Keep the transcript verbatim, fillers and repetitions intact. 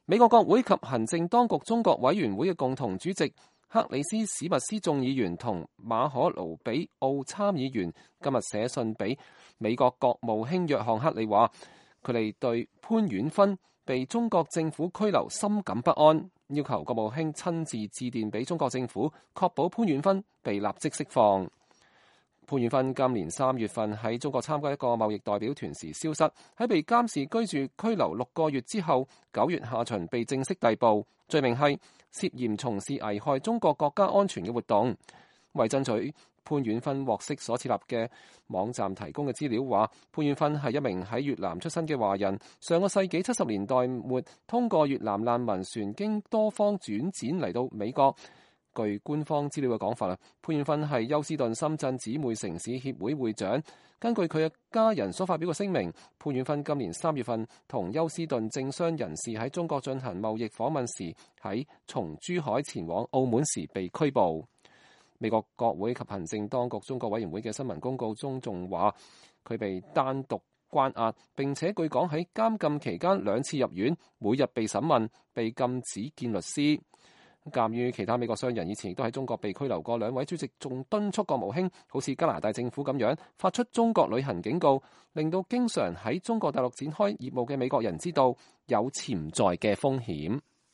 美國國會及行政當局中國委員會嘅共同主席克里斯史密斯眾議員同馬可盧比奧參議員今日寫信俾美國國務卿約翰克里，話佢哋對潘婉芬被中國政府拘留深感不安，要求國務卿親自致電俾中國政府，確保潘婉芬被立即釋放。潘婉芬今年三月份喺中國參加一個貿易代表團時消失，喺被監視居住拘留六個月之後，九月下旬被正式逮捕，罪名係涉嫌從事危害中國國家安全嘅活動。為爭取潘婉芬獲釋所設立嘅網站提供嘅資料話，潘婉芬係一名喺越南出生嘅華人，上個世紀七十年代末通過越南難民船經多方轉展嚟到美國。據官方資料嘅講法啦，潘婉芬係休斯頓深圳姊妹城市協會會長。根據佢嘅家人所發表嘅聲明，潘婉芬今年三月份同休斯頓政商人士喺中國進行貿易訪問時，喺從珠海前往澳門時被拘捕。美國國會及行政當局中國委員會嘅新聞公告中仲話，佢被單獨關押，並且據講喺監禁期間兩次入院，每日被審問，被禁止見律師。鑑於其他美國商人以前亦都喺中國被拘留過，兩位主席仲敦促國務卿好似加拿大政府咁樣發出中國旅行警告，令到經常喺中國大陸展開業務嘅美國人知道有潛在嘅風險。